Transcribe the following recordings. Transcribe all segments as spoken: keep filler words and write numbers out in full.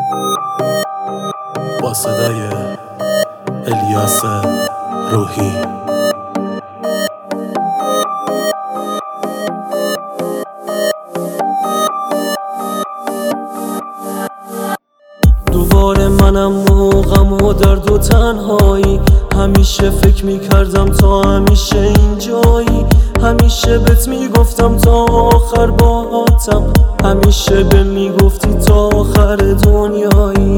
با صدای الیاس روحی. دوباره منم و غم و درد و تنهایی، همیشه فکر میکردم تا همیشه اینجایی، همیشه بهت میگفتم تا آخر باهاتم، همیشه به میگفتی تا آخر دنیایی.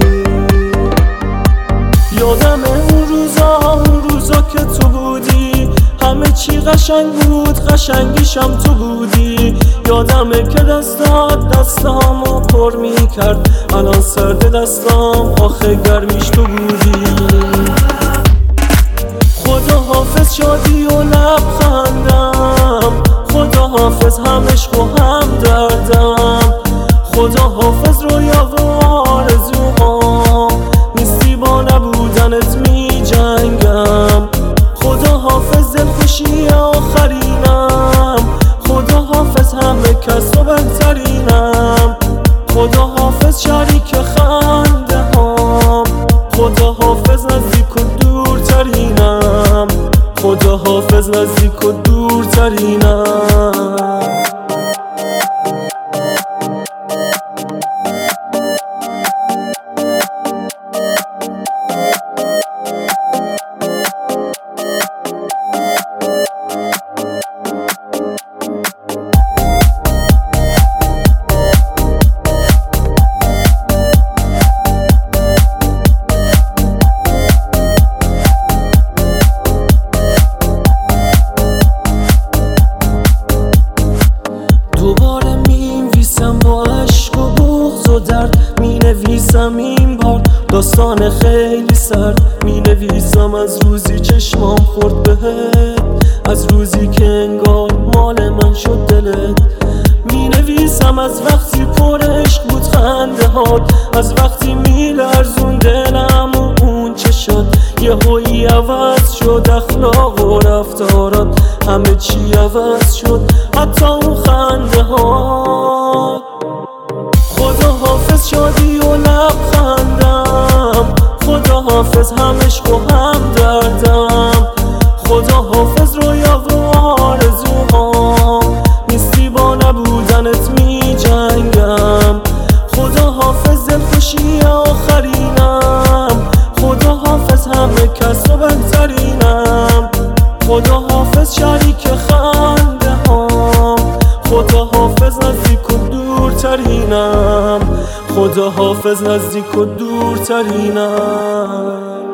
یادم اون روزا اون روزا که تو بودی، همه چی قشنگ بود، قشنگیشم تو بودی. یادمه که دستات دستامو پر میکرد، الان سرد دستام آخه گرمیش تو بودی. خدا حافظ شادی و لبخندم، خدا حافظ هم عشق و هم دردم، خدا حافظ رویا و آرزوها، نیستی با نبودنت می جنگم. خدا حافظ دلخوشی آخرینم، خدا حافظ همه کس رو بهترینم، خدا حافظ شریک خنده هام، خدا حافظ نزدیک و دورترینم، خدا حافظ نزدیک و دورترینم. دوباره می‌نویسم با عشق و بغض و درد، می‌نویسم این بار داستان خیلی سرد، می‌نویسم از روزی چشمام خورد بهت، از روزی که انگار مال من شد دلت. می‌نویسم از وقتی پر عشق بود خنده هات، از وقتی می‌لرزون دلم و اون چه شد. یهویی عوض شد اخلاق و رفتارات، همه چی عوض شد حتی اون خنده ها. خدا حافظ شادی و لبخندم، خدا حافظ هم عشق و هم دردم، خدا حافظ رویا و آرزوها، نیستی با نبودنت می جنگم. خدا حافظ دلخوشی آخرینم، خدا حافظ همه کس رو بهترینم، خدا حافظ شریک خنده هام، خدا حافظ نزدیک و دورترینم، خدا حافظ نزدیک و دورترینم.